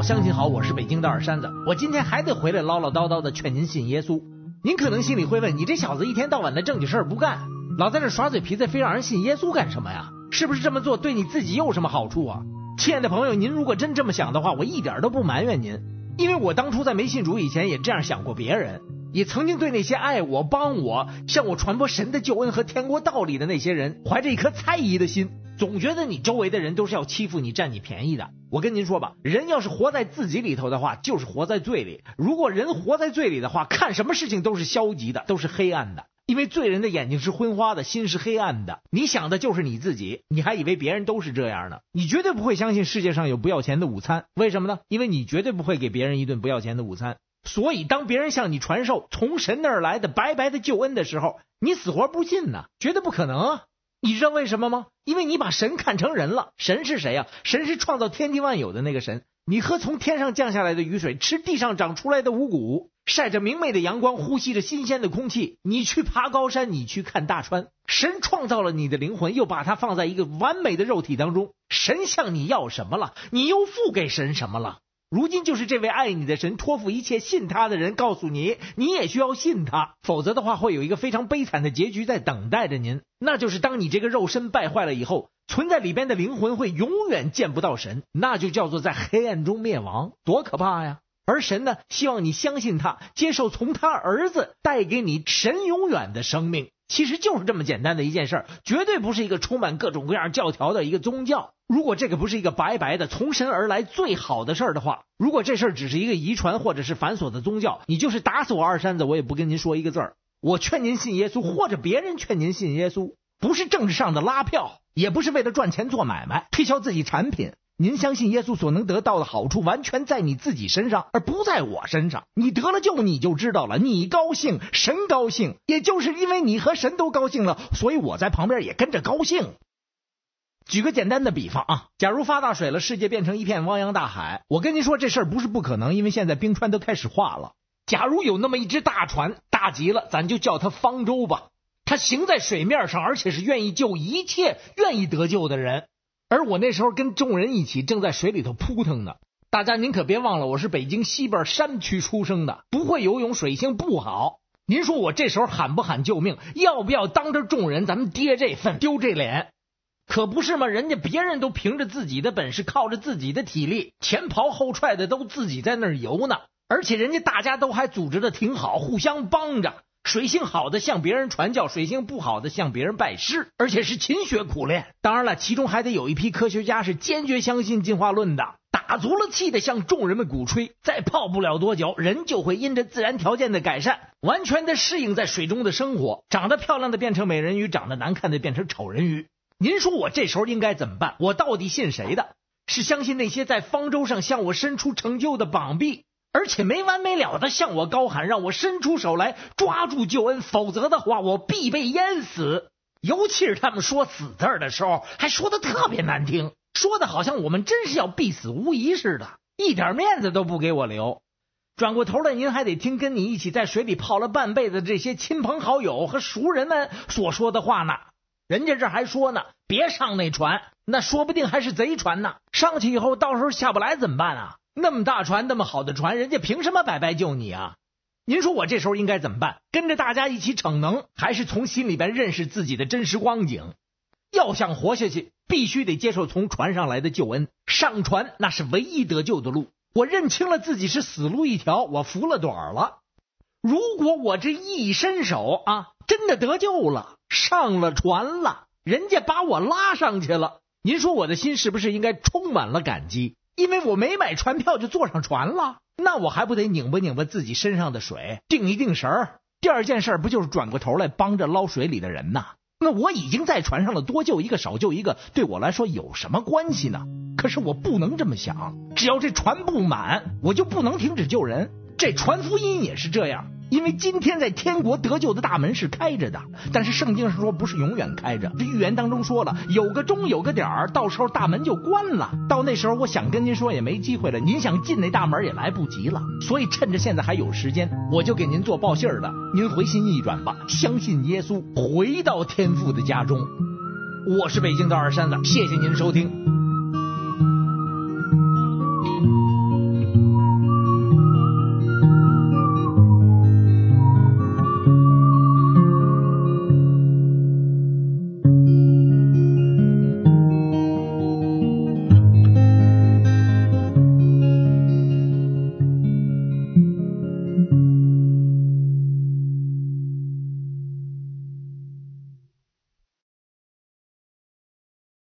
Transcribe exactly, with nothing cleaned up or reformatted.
乡亲好，我是北京的二山子。我今天还得回来唠唠叨叨的劝您信耶稣。您可能心里会问，你这小子一天到晚的正经事儿不干，老在这耍嘴皮子，非让人信耶稣干什么呀？是不是这么做对你自己有什么好处啊？亲爱的朋友，您如果真这么想的话，我一点都不埋怨您，因为我当初在没信主以前也这样想过别人，也曾经对那些爱我、帮我、向我传播神的救恩和天国道理的那些人怀着一颗猜疑的心，总觉得你周围的人都是要欺负你、占你便宜的。我跟您说吧，人要是活在自己里头的话，就是活在罪里。如果人活在罪里的话，看什么事情都是消极的，都是黑暗的。因为罪人的眼睛是昏花的，心是黑暗的。你想的就是你自己，你还以为别人都是这样呢。你绝对不会相信世界上有不要钱的午餐，为什么呢？因为你绝对不会给别人一顿不要钱的午餐。所以当别人向你传授从神那儿来的白白的救恩的时候，你死活不信呢，绝对不可能啊。你知道为什么吗？因为你把神看成人了。神是谁啊？神是创造天地万有的那个神。你喝从天上降下来的雨水，吃地上长出来的五谷，晒着明媚的阳光，呼吸着新鲜的空气，你去爬高山，你去看大川。神创造了你的灵魂，又把它放在一个完美的肉体当中。神向你要什么了？你又付给神什么了？如今就是这位爱你的神托付一切信他的人告诉你，你也需要信他，否则的话会有一个非常悲惨的结局在等待着您，那就是当你这个肉身败坏了以后，存在里边的灵魂会永远见不到神，那就叫做在黑暗中灭亡，多可怕呀！而神呢，希望你相信他，接受从他儿子带给你神永远的生命。其实就是这么简单的一件事儿，绝对不是一个充满各种各样教条的一个宗教。如果这个不是一个白白的从神而来最好的事儿的话，如果这事儿只是一个遗传或者是繁琐的宗教，你就是打死我二山子我也不跟您说一个字儿。我劝您信耶稣，或者别人劝您信耶稣，不是政治上的拉票，也不是为了赚钱做买卖推销自己产品。您相信耶稣所能得到的好处完全在你自己身上，而不在我身上。你得了救你就知道了，你高兴神高兴，也就是因为你和神都高兴了，所以我在旁边也跟着高兴。举个简单的比方啊，假如发大水了，世界变成一片汪洋大海，我跟您说这事儿不是不可能，因为现在冰川都开始化了。假如有那么一只大船，大极了，咱就叫它方舟吧，它行在水面上，而且是愿意救一切愿意得救的人。而我那时候跟众人一起正在水里头扑腾呢。大家您可别忘了，我是北京西边山区出生的，不会游泳，水性不好。您说我这时候喊不喊救命？要不要当着众人咱们跌这份丢这脸？可不是吗？人家别人都凭着自己的本事，靠着自己的体力，前刨后踹的都自己在那儿游呢。而且人家大家都还组织的挺好，互相帮着。水性好的向别人传教，水性不好的向别人拜师，而且是勤学苦练。当然了，其中还得有一批科学家是坚决相信进化论的，打足了气的向众人们鼓吹，再泡不了多久，人就会因着自然条件的改善，完全的适应在水中的生活，长得漂亮的变成美人鱼，长得难看的变成丑人鱼。您说我这时候应该怎么办？我到底信谁的？是相信那些在方舟上向我伸出拯救的膀臂，而且没完没了的向我高喊，让我伸出手来抓住救恩，否则的话我必被淹死。尤其是他们说死字儿的时候，还说的特别难听，说的好像我们真是要必死无疑似的，一点面子都不给我留。转过头来，您还得听跟你一起在水里泡了半辈子这些亲朋好友和熟人们所说的话呢。人家这还说呢，别上那船，那说不定还是贼船呢，上去以后到时候下不来怎么办啊？那么大船，那么好的船，人家凭什么白白救你啊？您说我这时候应该怎么办？跟着大家一起逞能，还是从心里边认识自己的真实光景？要想活下去，必须得接受从船上来的救恩，上船那是唯一得救的路。我认清了自己是死路一条，我服了短了。如果我这一伸手啊，真的得救了，上了船了，人家把我拉上去了，您说我的心是不是应该充满了感激？因为我没买船票就坐上船了，那我还不得拧巴拧巴自己身上的水，定一定神儿。第二件事不就是转过头来帮着捞水里的人呐？那我已经在船上了，多救一个少救一个，对我来说有什么关系呢？可是我不能这么想，只要这船不满，我就不能停止救人。这传福音也是这样，因为今天在天国得救的大门是开着的，但是圣经上说不是永远开着，这预言当中说了，有个钟有个点儿，到时候大门就关了，到那时候我想跟您说也没机会了，您想进那大门也来不及了。所以趁着现在还有时间，我就给您做报信儿的，您回心一转吧，相信耶稣，回到天父的家中。我是北京的二山子，谢谢您收听。